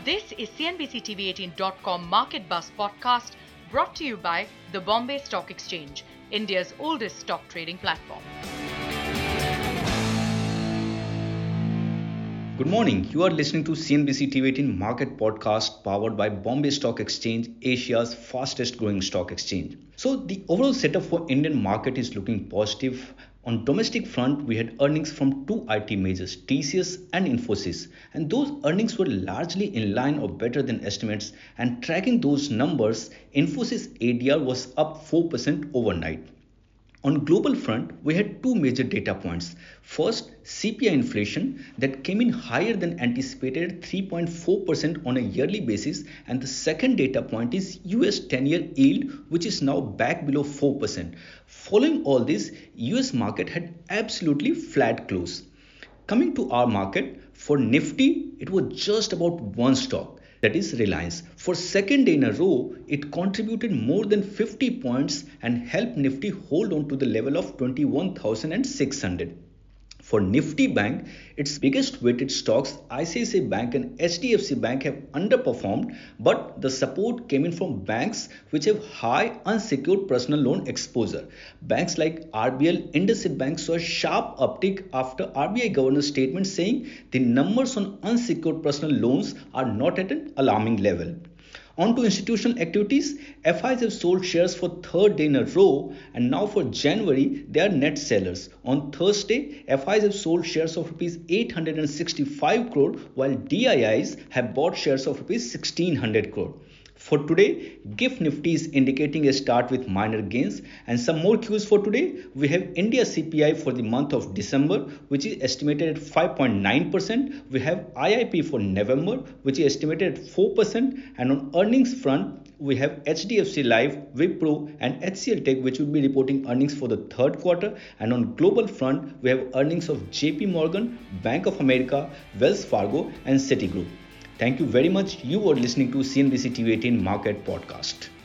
This is CNBC-TV18.com Market Buzz podcast brought to you by the Bombay Stock Exchange, India's oldest stock trading platform. Good morning. You are listening to CNBC TV18 Market Podcast powered by Bombay Stock Exchange, Asia's fastest growing stock exchange. So the overall setup for Indian market is looking positive. On domestic front, we had earnings from two IT majors, TCS and Infosys, and those earnings were largely in line or better than estimates. And tracking those numbers, Infosys ADR was up 4% overnight. On global front, we had two major data points. First, CPI inflation that came in higher than anticipated, 3.4% on a yearly basis, and the second data point is US 10-year yield, which is now back below 4%. Following all this, US market had absolutely flat close. Coming to our market, for Nifty, it was just about one stock, that is Reliance. For second day in a row, it contributed more than 50 points and helped Nifty hold on to the level of 21,600. For Nifty Bank, its biggest weighted stocks ICICI Bank and HDFC Bank have underperformed, but the support came in from banks which have high unsecured personal loan exposure. Banks like RBL, IndusInd Bank saw a sharp uptick after RBI governor's statement saying the numbers on unsecured personal loans are not at an alarming level. On to institutional activities, FIs have sold shares for third day in a row, and now for January they are net sellers. On Thursday, FIs have sold shares of Rs 865 crore while DIIs have bought shares of Rs 1600 crore. For today, GIFT Nifty is indicating a start with minor gains, and some more cues for today. We have India CPI for the month of December, which is estimated at 5.9%. We have IIP for November, which is estimated at 4%. And on earnings front, we have HDFC Life, Wipro and HCL Tech, which will be reporting earnings for the third quarter. And on global front, we have earnings of JP Morgan, Bank of America, Wells Fargo and Citigroup. Thank you very much. You are listening to CNBC TV18 Market Podcast.